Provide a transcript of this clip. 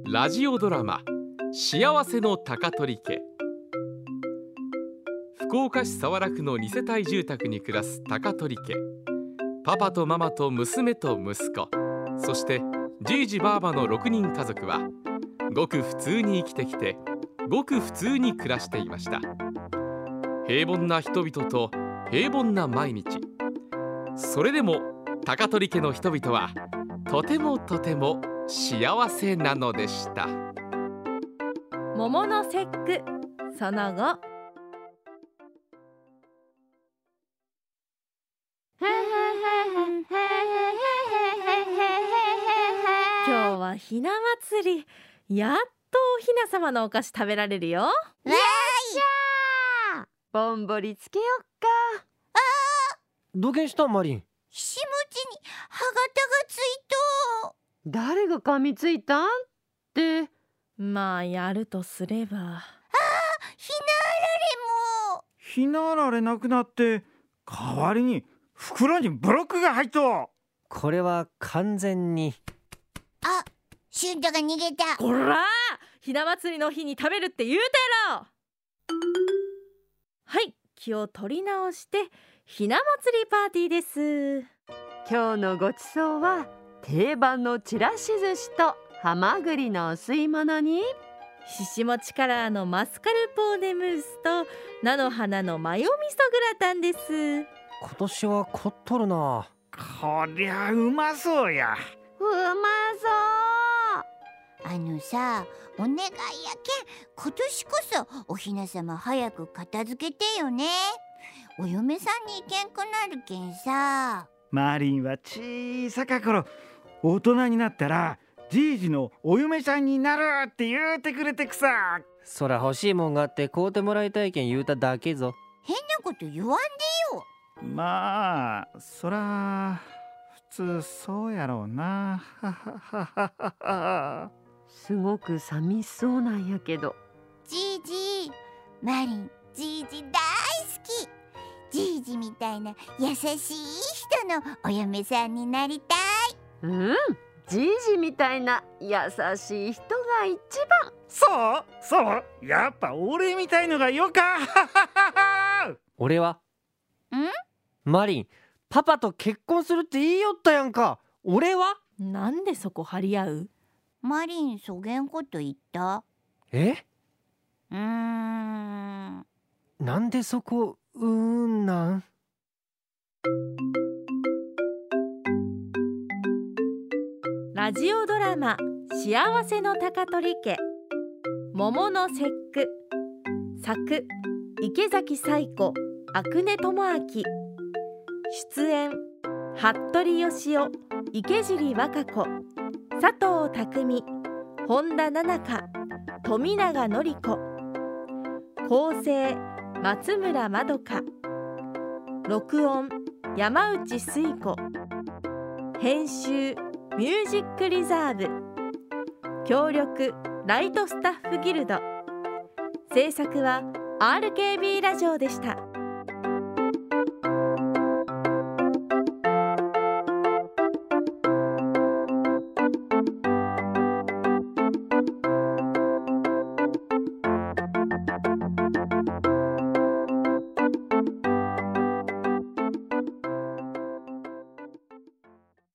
ラジオドラマ幸せの高取家。福岡市早良区の2世帯住宅に暮らす高取家。パパとママと娘と息子、そしてじいじばあばの6人家族はごく普通に生きてきて、ごく普通に暮らしていました。平凡な人々と平凡な毎日。それでも高取家の人々はとてもとても幸せなのでした。 桃の節句その後。今日はひな祭り、やっとおひな様のお菓子食べられるよ。 わーい、 ぼんぼりつけよっか。 どげんしたんマリン。 ひしもちに歯型がついと。 誰が噛みついたんって。 まあやるとすれば、 ひなあられも。 ひなあられなくなって、代わりに袋にブロックが入っと。 これは完全に。 あ、シュンタが逃げた。 こら、ひな祭りの日に食べるって言うたやろ。はい、気を取り直してひな祭りパーティーです。 今日のごちそうは定番のちらし寿司とハマグリのお吸い物に、 ししもちカラーのマスカルポーネムースと菜の花のマヨ味噌グラタンです。 今年は凝っとるな。 こりゃうまそうや。 うまそう。 さ、お願いやけん、今年こそおひな様早く片付けてよね。お嫁さんに行けんくなるけんさ。 マリンは小さか頃、大人になったらじいじのお嫁さんになるって言うてくれてくさ。 そら欲しいもんがあって買うてもらいたいけん言うただけぞ。 変なこと言わんでよ。 まあそら普通そうやろうな。 すごく寂しそうなんやけど。 じいじ、マリンじいじ大好き。じいじみたいな優しい人のお嫁さんになりたい。 じいじみたいな優しい人が一番。 そうやっぱ俺みたいのがよか。 俺はマリン、パパと結婚するって言いよったやんか。俺はなんでそこ張り合う。 マリンそげんこと言った。 なんでそこなんラジオドラマ幸せの高取家、桃の節句。作池崎彩子、阿久根智明。出演服部義雄、池尻和歌子、佐藤匠、本田奈々香、富永典子。構成松村まどか。録音山内水子。編集ミュージックリザーブ。協力ライトスタッフギルド。制作は RKB ラジオでした。